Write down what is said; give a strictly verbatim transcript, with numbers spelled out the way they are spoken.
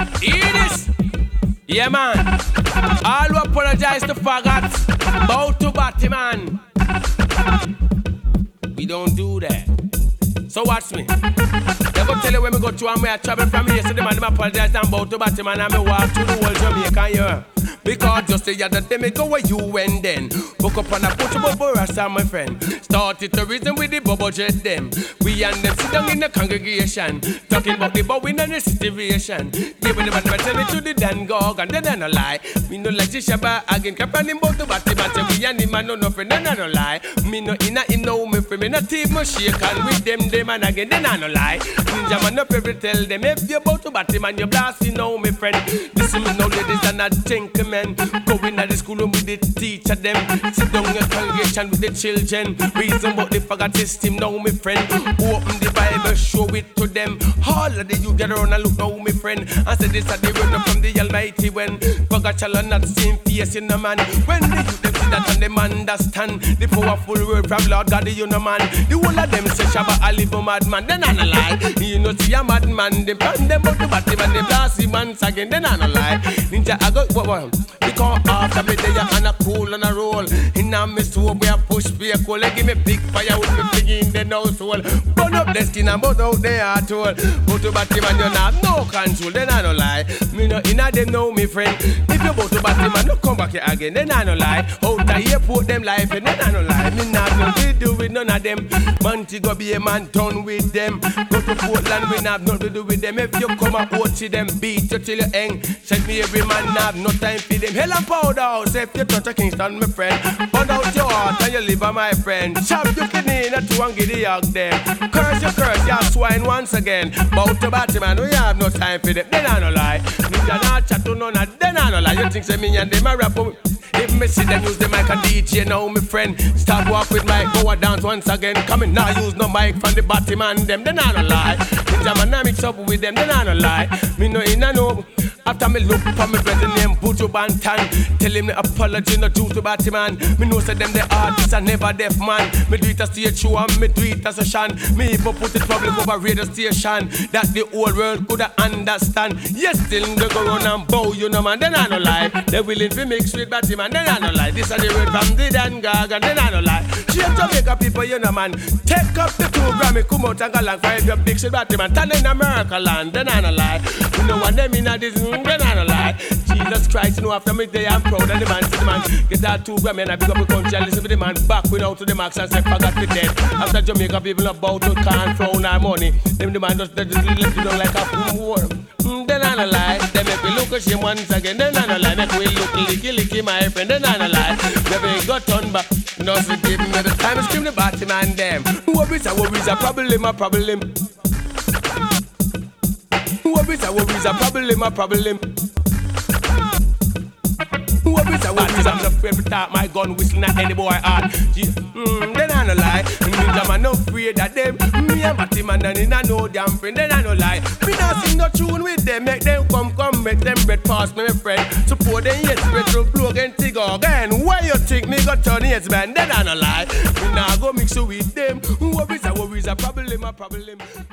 Hear this? Yeah, man. All who apologize to faggots, bow to batty, man. We don't do that. So watch me. They go tell you when we go to and where I travel from here. So the man, them apologize and bow to batty, man. And me walk through the whole Jamaica, yeah. Because just the other day me go where you went then. Woke up and I put you bubble rasta, my friend. Started to reason with the bubble jet them. We and them sit down in the congregation, talking about the bowing and the situation. They will never never tell it to the Dan Gog and then I no lie. Me no like Shaba again, cap and him bout to batty batty. We and him and no no friend, then I no lie. Me no inna him know me friend, me no team no shake and with them them and again, then I no lie. Ninja man up every tell them if you bout to batty man, you blast you know me friend. Listen me know ladies and I think men. Go in at the school room with the teacher them. Sit down in the congregation with the children. Reason about the forgot system now, my friend. Open the Bible, show it to them. All of the you get around and look now, my friend. And say this are the run from the Almighty when forgot shall not seen face in the man. When the youth them see that and them understand the powerful word from Lord God, you know man. The whole of them say Shabba I live a madman, then I no lie. You know see a madman, they plan them out to batty man, they blast him once again, then I no lie. Ninja I go what what? Because after me they are on a cool and a roll. In a me soul we a push vehicle. They give me big fire with me big in the nose hole. Burn up the skin and burn out the heart hole. Go to batty man you not have no control, then I no lie. Me no inna them know me friend. If you go to batty man no come back here again, then I no lie. Out the airport them life and then I no lie. Me not have nothing to do with none of them. Monty go be a man done with them. Go to Portland we not have nothing to do with them. If you come and out to them beat you till you hang. Check me every man have no time for them. Hell and powder house if you touch a Kingston, my friend. Pound out your heart and you live, my friend. Chop you can in a two and get the hug them. Curse your curse, you swine once again. Bout to batty man, we have no time for them. Then I no lie. Ninja not chat to none of then I no lie. You think say me and them a rap? If me see them use the mic and D J now, my friend. Start walk with mic, go a dance once again. Come in now, use no mic from the batty man them. Then I no lie. Ninja man I mix up with them. Then I no lie. Me no in a no. After me look for me brother named Buju Banton. Tell him the apology not due to batty man. Me know say them the artists are never deaf man. Me do it as stage show and me do it as a shan. Me even put it public over radio station. That the whole world coulda understand. Yes, still they go run and bow, you know man. Then I no lie. They willing to mix with batty man. Then I no lie. This are the word from the Dan Gag and then I no lie. Shame Jamaica people, you know man. Take up the two Grammy, come out and go along for your big shit batty man. Turn in America land. Then I no lie. You know what them in a this. Then I no lie. Jesus Christ, you know after me day I'm proud of the man. See the man get that two Grammy and I pick up the country and listen to the man back without to the max and say forgot the dead. After Jamaica people about to can't throw our money. Them the man just, just let you down like a war. Mm, then I no lie. They make me look at him once again. Then I no lie. Make we look licky licky my friend. Then I no lie. Never got on back. No so give me the time to scream the batty man them. Worries are worries are problem a problem. Worries are worries are problem a problem. Worries are worries I'm not afraid to talk my gun whistling at any boy heart. Mm, then I no lie. Ninja man no afraid of them. Me and batty man and in a no damn friend. Then I no lie. Me not sing no tune with them. Make them come come make them bread pass me my friend. Support them yes bread to blow again tig again. Why you think me got turn yes man? Then I no lie. Me nah go mix you with them. Worries are worries are problem a problem.